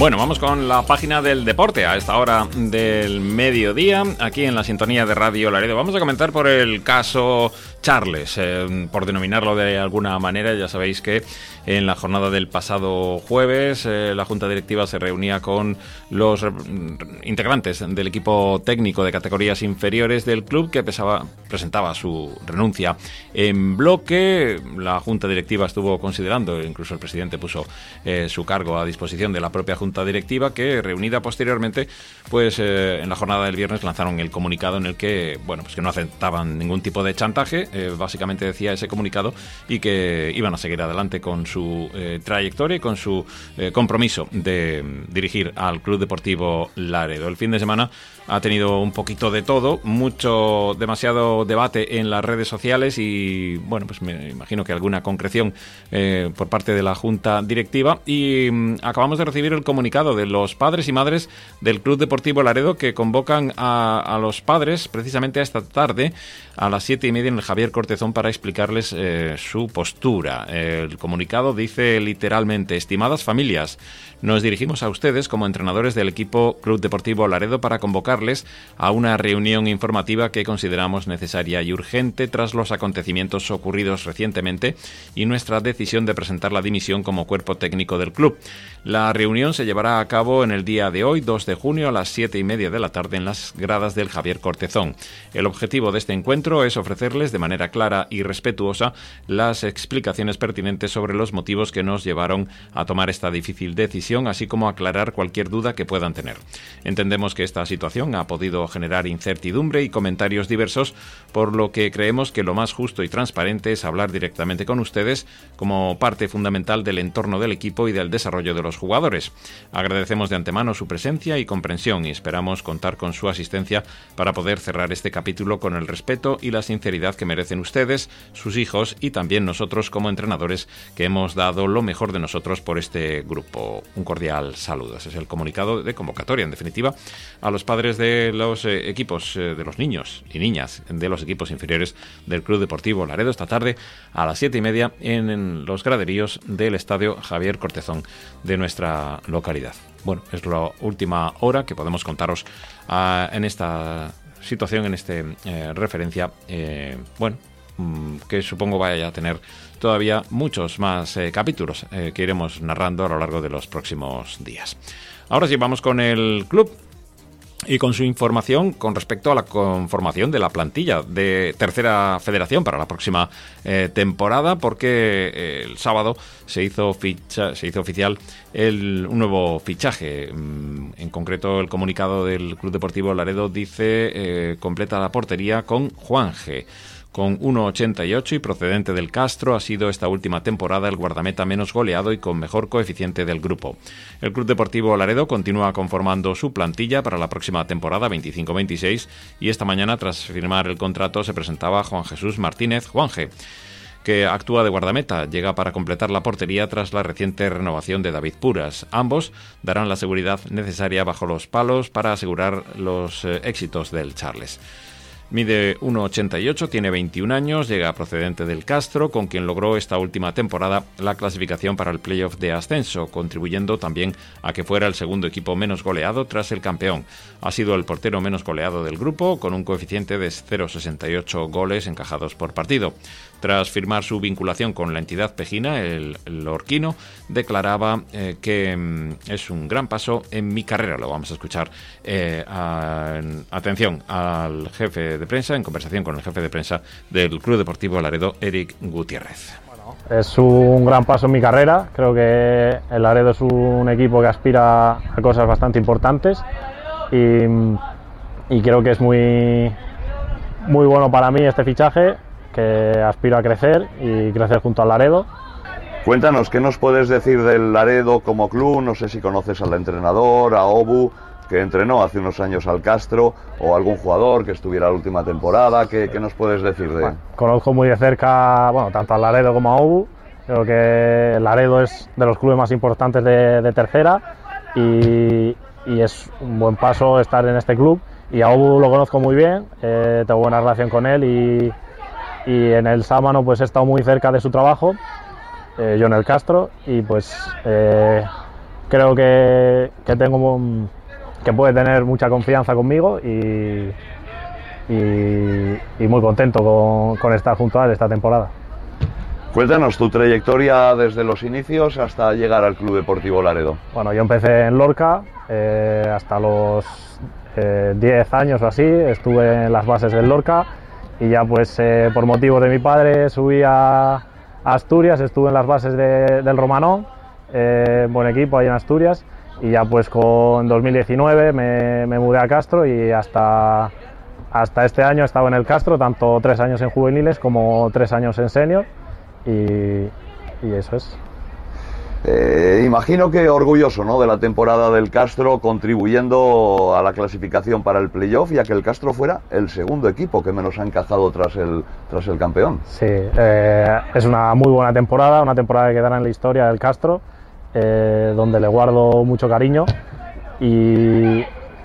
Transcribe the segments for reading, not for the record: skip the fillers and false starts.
Bueno, vamos con la página del deporte a esta hora del mediodía, aquí en la sintonía de Radio Laredo. Vamos a comentar por el caso Charles, por denominarlo de alguna manera. Ya sabéis que en la jornada del pasado jueves la Junta Directiva se reunía con los integrantes del equipo técnico de categorías inferiores del club, que presentaba su renuncia en bloque. La Junta Directiva estuvo considerando, incluso el presidente puso su cargo a disposición de la propia Junta Directiva, que reunida posteriormente, pues en la jornada del viernes lanzaron el comunicado en el que, bueno, pues que no aceptaban ningún tipo de chantaje, básicamente decía ese comunicado, y que iban a seguir adelante con su trayectoria y con su compromiso de dirigir al Club Deportivo Laredo. El fin de semana ha tenido un poquito de todo, demasiado debate en las redes sociales y, bueno, pues me imagino que alguna concreción por parte de la Junta Directiva, y acabamos de recibir el comunicado de los padres y madres del Club Deportivo Laredo, que convocan a los padres precisamente esta tarde a las 7:30 en el Javier Cortezón para explicarles su postura. El comunicado dice literalmente: estimadas familias, nos dirigimos a ustedes como entrenadores del equipo Club Deportivo Laredo para convocarles a una reunión informativa que consideramos necesaria y urgente tras los acontecimientos ocurridos recientemente y nuestra decisión de presentar la dimisión como cuerpo técnico del club. La reunión se llevará a cabo en el día de hoy, 2 de junio, a las 7:30 de la tarde en las gradas del Javier Cortezón. El objetivo de este encuentro es ofrecerles de manera clara y respetuosa las explicaciones pertinentes sobre los motivos que nos llevaron a tomar esta difícil decisión, así como aclarar cualquier duda que puedan tener. Entendemos que esta situación ha podido generar incertidumbre y comentarios diversos, por lo que creemos que lo más justo y transparente es hablar directamente con ustedes como parte fundamental del entorno del equipo y del desarrollo de los jugadores. Agradecemos de antemano su presencia y comprensión y esperamos contar con su asistencia para poder cerrar este capítulo con el respeto y la sinceridad que merecen ustedes, sus hijos y también nosotros como entrenadores, que hemos dado lo mejor de nosotros por este grupo. Un cordial saludo. Ese es el comunicado de convocatoria, en definitiva, a los padres de los equipos, de los niños y niñas de los equipos inferiores del Club Deportivo Laredo, esta tarde a las 7:30 en los graderíos del Estadio Javier Cortezón de nuestra localidad. Bueno, es la última hora que podemos contaros en esta situación, en esta referencia, que supongo vaya a tener todavía muchos más capítulos que iremos narrando a lo largo de los próximos días. Ahora sí, vamos con el club y con su información con respecto a la conformación de la plantilla de Tercera Federación para la próxima temporada, porque el sábado se hizo oficial un nuevo fichaje. En concreto, el comunicado del Club Deportivo Laredo dice completa la portería con Juanje. Con 1,88 y procedente del Castro, ha sido esta última temporada el guardameta menos goleado y con mejor coeficiente del grupo. El Club Deportivo Laredo continúa conformando su plantilla para la próxima temporada 25-26 y esta mañana, tras firmar el contrato, se presentaba Juan Jesús Martínez Juanje, que actúa de guardameta. Llega para completar la portería tras la reciente renovación de David Puras. Ambos darán la seguridad necesaria bajo los palos para asegurar los éxitos del Charles. Mide 1,88, tiene 21 años, llega procedente del Castro, con quien logró esta última temporada la clasificación para el playoff de ascenso, contribuyendo también a que fuera el segundo equipo menos goleado tras el campeón. Ha sido el portero menos goleado del grupo, con un coeficiente de 0,68 goles encajados por partido. Tras firmar su vinculación con la entidad pejina, el lorquino declaraba que es un gran paso en mi carrera. Lo vamos a escuchar. Atención al jefe de prensa, en conversación con el jefe de prensa del Club Deportivo Laredo, Eric Gutiérrez. Bueno, es un gran paso en mi carrera. Creo que el Laredo es un equipo que aspira a cosas bastante importantes y creo que es muy bueno para mí este fichaje, que aspiro a crecer y crecer junto al Laredo. Cuéntanos, ¿qué nos puedes decir del Laredo como club? No sé si conoces al entrenador, a Obu, que entrenó hace unos años al Castro, o algún jugador que estuviera la última temporada. ¿Qué nos puedes decir de él? Bueno, conozco muy de cerca, tanto al Laredo como a Obu. Creo que el Laredo es de los clubes más importantes de tercera y es un buen paso estar en este club. Y a Obu lo conozco muy bien, tengo buena relación con él y en el Sámano pues he estado muy cerca de su trabajo, yo en el Castro, y pues creo que tengo que puede tener mucha confianza conmigo y muy contento con estar junto a él esta temporada. Cuéntanos tu trayectoria desde los inicios hasta llegar al Club Deportivo Laredo. Bueno, yo empecé en Lorca hasta los 10 años o así, estuve en las bases del Lorca y ya pues por motivos de mi padre subí a Asturias, estuve en las bases del Romanón, buen equipo ahí en Asturias, y ya pues con 2019 me mudé a Castro y hasta este año he estado en el Castro, tanto 3 años en juveniles como 3 años en senior. Y eso es. Imagino que orgulloso, ¿no?, de la temporada del Castro, contribuyendo a la clasificación para el playoff, ya que el Castro fuera el segundo equipo que menos ha encajado tras el campeón. Sí, es una muy buena temporada, una temporada que quedará en la historia del Castro, donde le guardo mucho cariño y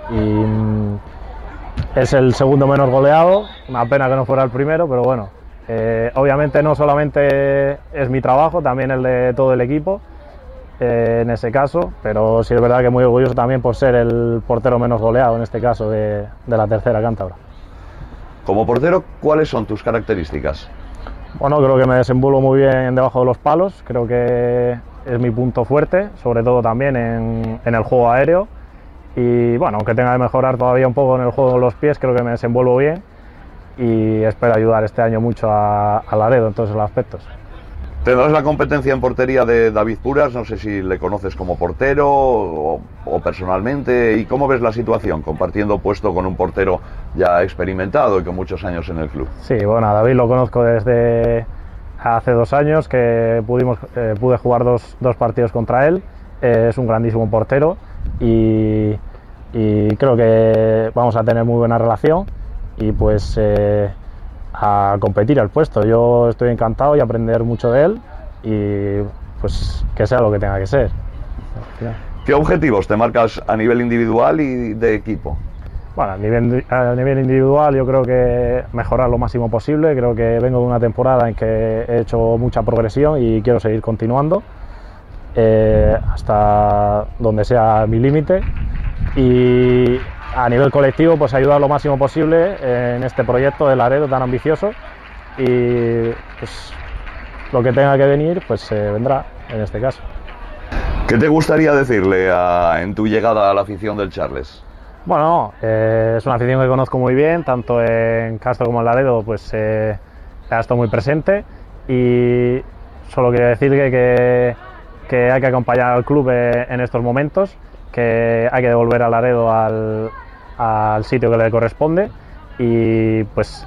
es el segundo menos goleado, una pena que no fuera el primero, pero bueno. Obviamente no solamente es mi trabajo, también el de todo el equipo en ese caso, pero sí es verdad que muy orgulloso también por ser el portero menos goleado en este caso de la tercera cántabra. Como portero, ¿cuáles son tus características? Bueno, creo que me desenvuelvo muy bien debajo de los palos, creo que es mi punto fuerte, sobre todo también en el juego aéreo, y bueno, aunque tenga que mejorar todavía un poco en el juego de los pies, creo que me desenvuelvo bien y espero ayudar este año mucho a Laredo en todos esos aspectos. Tendrás la competencia en portería de David Puras, no sé si le conoces como portero o personalmente, y cómo ves la situación compartiendo puesto con un portero ya experimentado y con muchos años en el club. Sí, bueno, a David lo conozco desde hace 2 años que pude jugar dos partidos contra él, es un grandísimo portero y creo que vamos a tener muy buena relación. Y pues a competir al puesto. Yo estoy encantado y aprender mucho de él y pues que sea lo que tenga que ser. ¿Qué objetivos te marcas a nivel individual y de equipo? Bueno, a nivel individual yo creo que mejorar lo máximo posible. Creo que vengo de una temporada en que he hecho mucha progresión y quiero seguir continuando hasta donde sea mi límite. Y a nivel colectivo, pues ayudar lo máximo posible en este proyecto de Laredo tan ambicioso y pues lo que tenga que venir, pues vendrá en este caso. ¿Qué te gustaría decirle en tu llegada a la afición del Charles? Bueno, es una afición que conozco muy bien, tanto en Castro como en Laredo, pues ha estado muy presente y solo quería decirle que hay que acompañar al club en estos momentos, que hay que devolver a Laredo al sitio que le corresponde y pues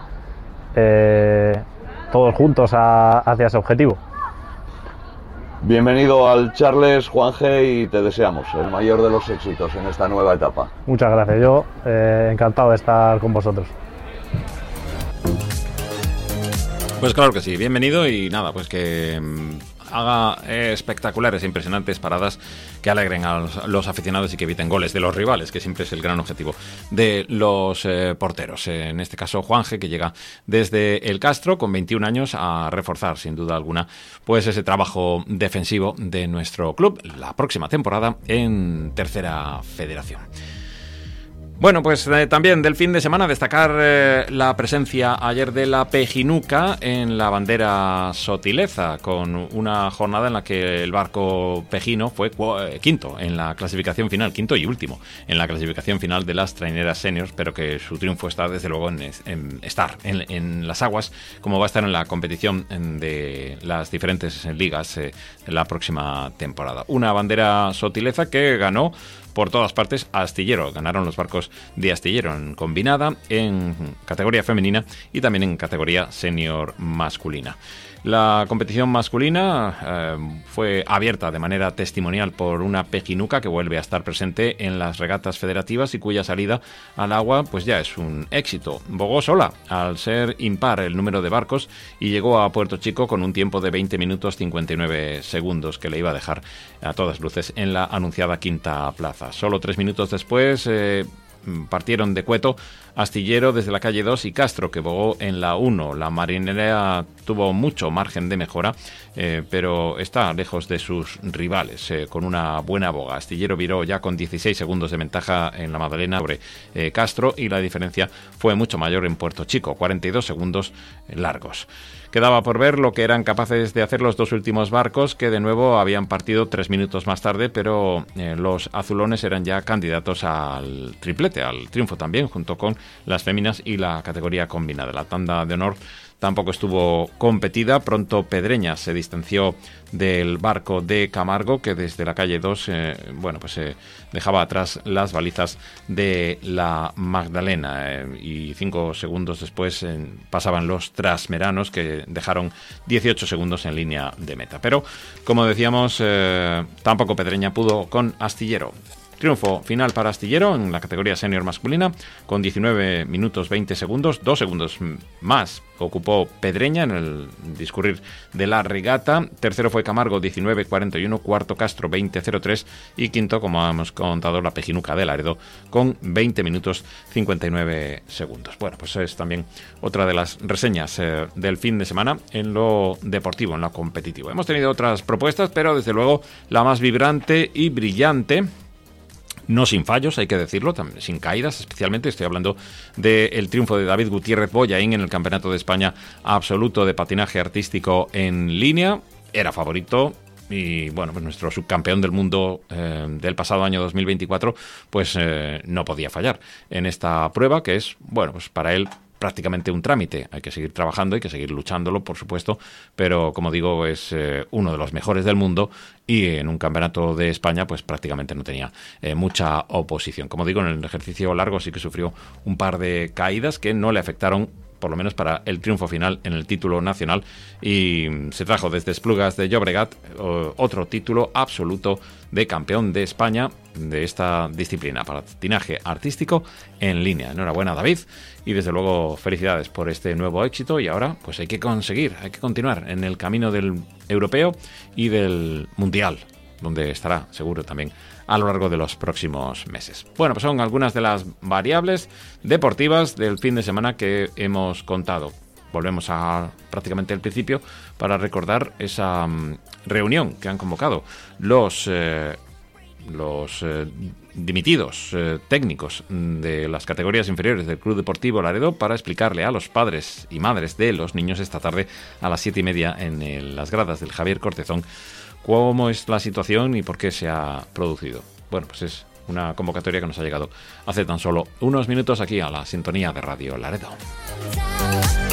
todos juntos hacia ese objetivo. Bienvenido al Charles, Juanje, y te deseamos el mayor de los éxitos en esta nueva etapa. Muchas gracias, yo encantado de estar con vosotros. Pues claro que sí, bienvenido y nada, pues que haga espectaculares e impresionantes paradas que alegren a los aficionados y que eviten goles de los rivales, que siempre es el gran objetivo de los porteros. En este caso, Juanje, que llega desde el Castro con 21 años a reforzar, sin duda alguna, pues ese trabajo defensivo de nuestro club la próxima temporada en Tercera Federación. Bueno, pues también del fin de semana destacar la presencia ayer de la Pejinuca en la bandera sotileza, con una jornada en la que el barco pejino fue quinto en la clasificación final, quinto y último en la clasificación final de las traineras seniors, pero que su triunfo está desde luego en estar en las aguas, como va a estar en la competición de las diferentes ligas la próxima temporada. Una bandera sotileza que ganó por todas partes a Astillero. Ganaron los barcos de Astillero en combinada, en categoría femenina y también en categoría senior masculina. La competición masculina fue abierta de manera testimonial por una Pejinuca que vuelve a estar presente en las regatas federativas y cuya salida al agua pues ya es un éxito. Bogó sola al ser impar el número de barcos y llegó a Puerto Chico con un tiempo de 20 minutos 59 segundos que le iba a dejar a todas luces en la anunciada quinta plaza. Solo 3 minutos después partieron de Cueto Astillero desde la calle 2 y Castro, que bogó en la 1. La Marinera tuvo mucho margen de mejora, pero está lejos de sus rivales, con una buena boga. Astillero viró ya con 16 segundos de ventaja en la Magdalena sobre Castro, y la diferencia fue mucho mayor en Puerto Chico, 42 segundos largos. Quedaba por ver lo que eran capaces de hacer los dos últimos barcos, que de nuevo habían partido 3 minutos más tarde, pero los azulones eran ya candidatos al triplete, al triunfo también, junto con las féminas y la categoría combinada. La tanda de honor tampoco estuvo competida. Pronto Pedreña se distanció del barco de Camargo, que desde la calle 2 dejaba atrás las balizas de la Magdalena, y 5 segundos después pasaban los trasmeranos, que dejaron 18 segundos en línea de meta. Pero, como decíamos, tampoco Pedreña pudo con Astillero. Triunfo final para Astillero en la categoría senior masculina con 19 minutos 20 segundos, 2 segundos más ocupó Pedreña en el discurrir de la regata. Tercero fue Camargo, 19.41, cuarto Castro, 20.03 y quinto, como hemos contado, la Pejinuca de Laredo con 20 minutos 59 segundos. Bueno, pues es también otra de las reseñas del fin de semana en lo deportivo, en lo competitivo. Hemos tenido otras propuestas, pero desde luego la más vibrante y brillante, no sin fallos, hay que decirlo, también sin caídas, especialmente estoy hablando del triunfo de David Gutiérrez Bollaín en el Campeonato de España absoluto de patinaje artístico en línea. Era favorito y, bueno, pues nuestro subcampeón del mundo del pasado año 2024 pues no podía fallar en esta prueba, que es, bueno, pues para él prácticamente un trámite. Hay que seguir trabajando, hay que seguir luchándolo, por supuesto, pero como digo, es uno de los mejores del mundo, y en un campeonato de España pues prácticamente no tenía mucha oposición. Como digo, en el ejercicio largo sí que sufrió un par de caídas que no le afectaron, por lo menos para el triunfo final en el título nacional, y se trajo desde Esplugas de Llobregat otro título absoluto de campeón de España de esta disciplina, patinaje artístico en línea. Enhorabuena, David, y desde luego felicidades por este nuevo éxito, y ahora pues hay que continuar en el camino del europeo y del mundial, donde estará seguro también a lo largo de los próximos meses. Bueno, pues son algunas de las variables deportivas del fin de semana que hemos contado. Volvemos a prácticamente el principio para recordar esa reunión que han convocado los dimitidos técnicos de las categorías inferiores del Club Deportivo Laredo, para explicarle a los padres y madres de los niños esta tarde a las 7:30 en las gradas del Javier Cortezón cómo es la situación y por qué se ha producido. Bueno, pues es una convocatoria que nos ha llegado hace tan solo unos minutos aquí a la sintonía de Radio Laredo.